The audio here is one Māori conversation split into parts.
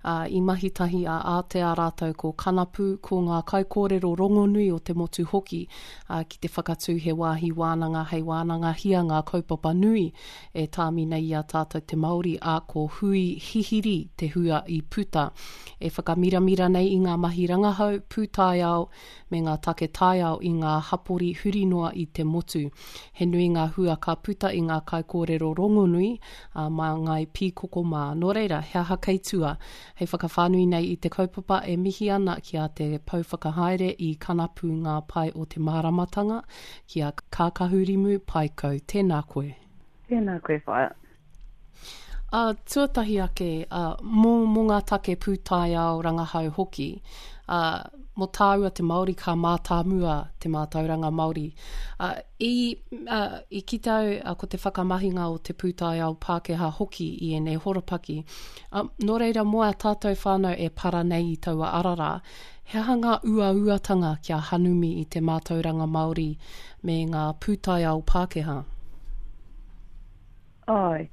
I mahitahi a Aotea rātou ko kanapu ko ngā kaikōrero rongonui o te motu hoki ki te whakatū he wāhi wānanga hei wānanga hia ngā kaupapa nui e tāmina i a tātou te Māori a ko hui hihiri te hua i puta. E whakamiramira nei i ngā mahi rangahau, pūtaiao me ngā take taiao i ngā hapori hurinoa i te motu. He nui ngā hua ka puta i ngā kaikōrero rongonui mā ngai pīkoko mā. Nō reira, he aha kei tua. Hei whakawhānui nei i te kaupapa e mihi ana ki a te pauwhakahaere i kanapu ngā pai o te māramatanga ki a kākahurimu paikau. Tēnā koe. Tēnā koe whaia. Tuatahi ake, mō ngā take pūtaiao rangahau hoki, mo tāua te Māori ka mātāmua te mātauranga Māori. I kitau ko te whakamahinga o te pūtaiao Pākehā hoki i ene horapaki. Nō reira moa tātou whānau e para nei i taua arara, he aha ngā ua-uatanga kia hanumi i te mātauranga Māori me ngā pūtaiao Pākehā? Ai,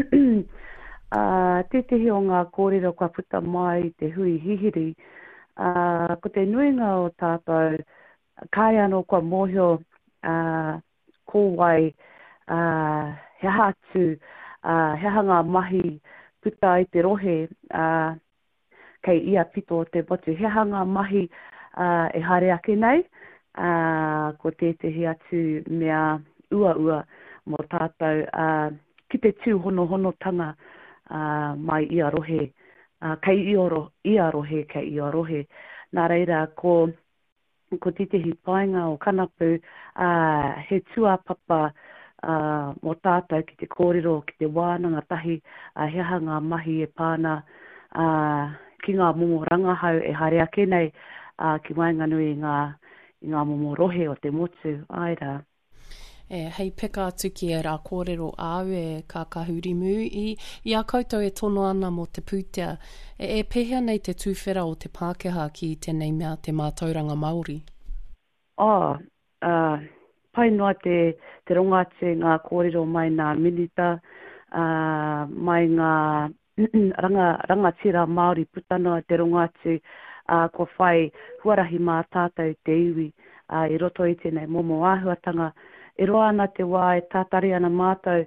tetehi o ngā kōrero kua puta mai te hui hihiri, ko te nuinga o tātou, kai anō kua mōhio kōwai, he hatu, he hanga mahi puta i te rohe, kei ia pito o te botu, he hanga mahi e hare ake nei, ko tetehi atu mea ua-ua mo tātou, ki te tū hono tanga mai ia rohe, kei ia rohe, kei ia rohe. Nā reira, ko titehi painga o kanapu, he tuapapa mo tātou ki te kōrero, ki te wānanga tahi, he hanga mahi e pāna, ki ngā momo rangahau e hare ake nei, ki wainganui i ngā momo rohe o te motu, aira. Hei peka atu ki e rā kōrero au e kākahurimu i a koutou e tono ana mo te pūtea. E pehea nei te tūwhera o te Pākehā ki tēnei mea te mātauranga Māori? Pai noa te rongate ngā kōrero mai ngā minita, mai ngā rangatira Māori putanoa te rongate, ko whai huarahi mā tātou te iwi, i roto i tēnei momo āhuatanga, e roa ana te wā e tātari ana mātou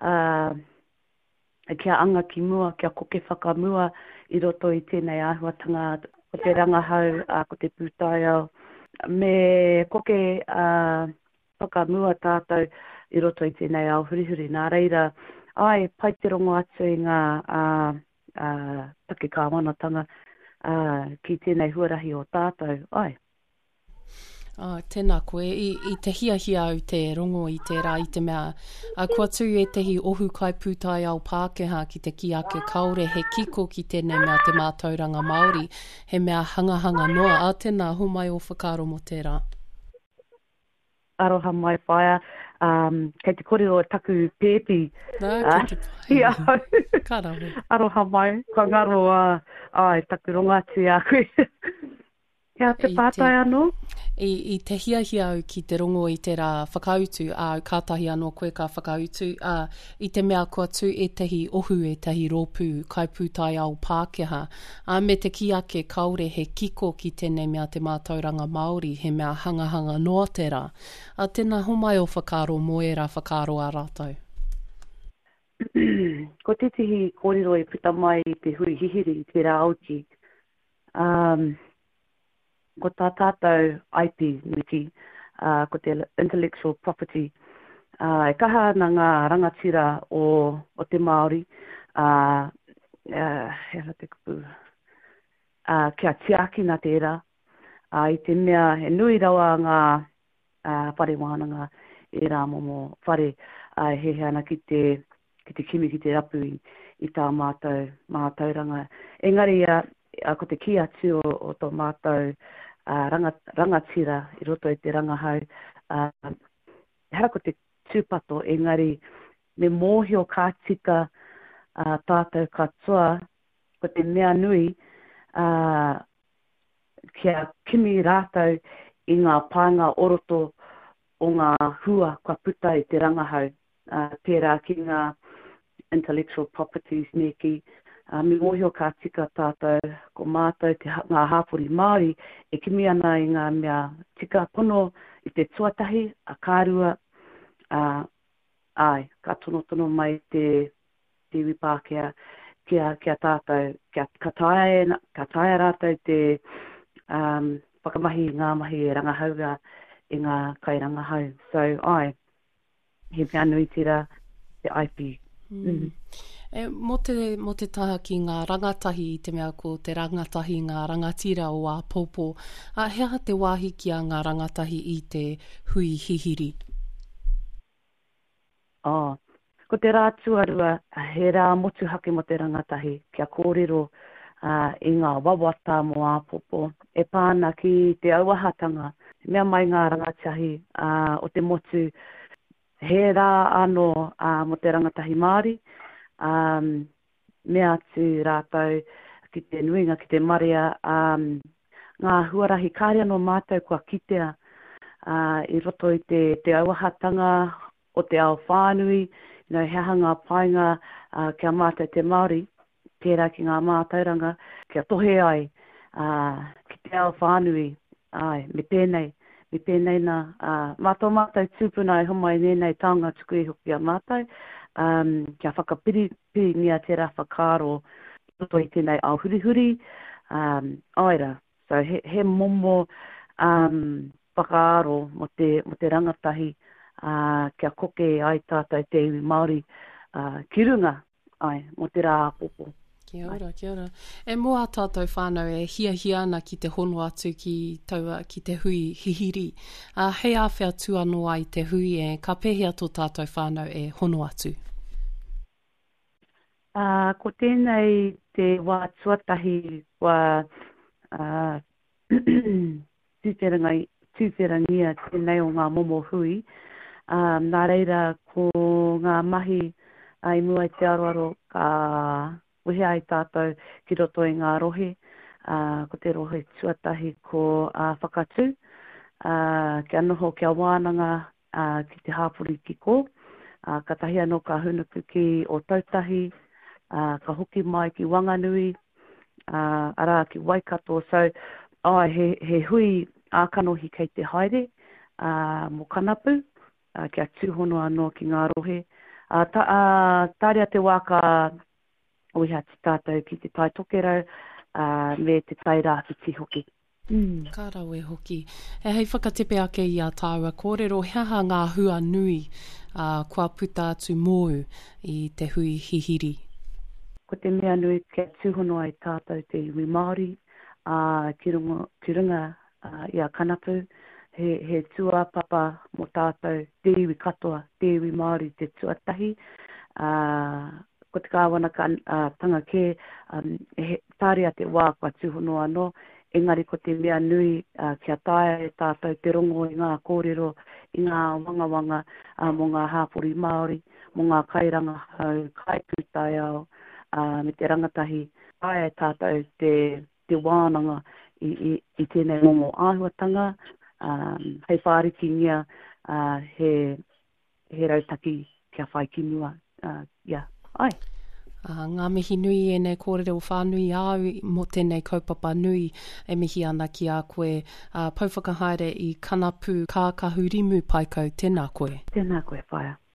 kia anga ki mua, kia koke whakamua i roto i tēnei āhuatanga ko te rangahau, ko te pūtaiao. Me koke whakamua tātou i roto i tēnei ao hurihuri. Nā reira, ai, pai te rongo atu i ngā take kāwanatanga ki tēnei huarahi o tātou. Ai. Tēnā koe, i te hiahia au te rongo i te rā i te mea, kua tū e tehi ohu kai pūtaiao Pākehā ki te ki ake kaore he kiko ki tēnei mea te mātauranga Māori, he mea hangahanga noa. Tēnā, humai o whakaro mo tērā. Aroha mai whaia, kei te kōrero e taku pēpi. Kei te pai. Karawe. Aroha mai, kua ngaro taku rongati a koe. Kia te pātai anō? I te hiahia au ki te rongo i te rā whakautu, kātahi anō koe ka whakautu, i te mea kua tū e tehi ohu e tehi rōpū kai pūtaiao Pākehā, me te ki ake kaore he kiko ki tēnei mea te mātauranga Māori, he mea hangahanga noa tērā. Tēnā homai o whakaro mo e rā whakaro a rātou. Ko te tihi kōrero e puta mai i te hui hihiri i te rā auki. Ko tā tātou IP miti, ko te intellectual property. E kaha ana ngā rangatira o te Māori, hera te kupu, kia tiakina tērā, i te mea he nui rawa ngā whare wānanga e rā momo whare he ana ki te kimi ki te rapu i tā mātauranga. Engari, ko te ki atu o tō mātou rangatira i roto i te rangahau. Hera ko te tūpato, engari, me mōhio kā tika tātou katoa, ko te mea nui, kia kimi rātou i ngā pānga oroto o ngā hua kua puta i te rangahau. Tērā ki ngā intellectual properties neki, mi mohio ka tika tātou ko mātou ngā hāpuri Māori e kimi ana i ngā mea tika pono i te tuatahi a kārua ai, ka tono mai te wipākea kia tātou, ka taia rātou te whakamahi ngā mahi e rangahauga i ngā kai rangahau. So, ai, he mea nui tira te IP. E, mo te taha ki ngā rangatahi i te mea ko te rangatahi ngā rangatira o a popo, hea te wāhi ki a ngā rangatahi i te hui hihiri? Ko te rā tuarua, he rā motu hake mo te rangatahi, kia kōrero i ngā wawata mo a popo. E pāna ki te auahatanga, mea mai ngā rangatahi o te motu, he rā anō mo te rangatahi Māori, mea atu rātou ki te nuinga, ki te maria, ngā huarahi kāre anō mātou kua kitea i roto i te auahatanga o te ao whānui, he hanga painga kia mātou te Māori, tērā ki ngā mātauranga, kia tohe ai ki te ao whānui, me pēnei nā, mātou tūpuna e homai nenei taonga tuku i hoki a mātou, kia whakapiri ngia tērā whakaro, roto i tēnei ao hurihuri, aira, so he momo whakaaro mo te rangatahi, kia koke ai tātou te iwi Māori ki runga mo te rā popo. Kia ora. E mua tātou whānau e hia ana ki te hono atu ki te hui hihiri. Hei āwhia tū anō ai te hui e ka pehea tō tātou whānau e hono atu? Ko tēnei te wā tuatahi wā tūwherangia tēnei o ngā momo hui. Nā reira ko ngā mahi i mua i te aroaro ka wehe ai tātou ki roto i ngā rohe, ko te rohe tuatahi ko whakatū, kia noho kia wānanga ki te hāpuri kiko, ka tahi anō ka hunuku ki o tautahi, ka hoki mai ki Wanganui, ara ki Waikato, so he hui ākanohi kei te haere mo Kanapu, kia tūhono anō ki ngā rohe. Tārea te waka oiha te tātou ki te tai tokerau me te tai rāwhiti hoki. Ka rau e hoki. E hei whakatepe ake i a tāua kōrero, hea ngā hua nui kua puta atu mōu i te hui hihiri? Ko te mea nui kia tūhono ai tātou te iwi Māori, ki runga i a Kanapu, he tua papa mo tātou te iwi katoa, te iwi Māori, te tuatahi. Ko te kāwana tanga ke, tārea te wā kua tūhono anō, engari ko te mea nui kia taia e tātou te rongo i ngā kōrero, i ngā wangawanga mo ngā hāpuri Māori, mo ngā kairanga hau, kaipūtai ao, me te rangatahi, taia e tātou te wānanga i tēnei momo āhuatanga, hei whāriki ngia he rautaki kia whai ki mua. Ai. Ngā mihi nui e nei kōrero whānui au mo tēnei kaupapa nui e mihi ana ki a koe pauwhakahaere i Kanapu kākahurimu paikau. Tēnā koe. Tēnā koe, whaia.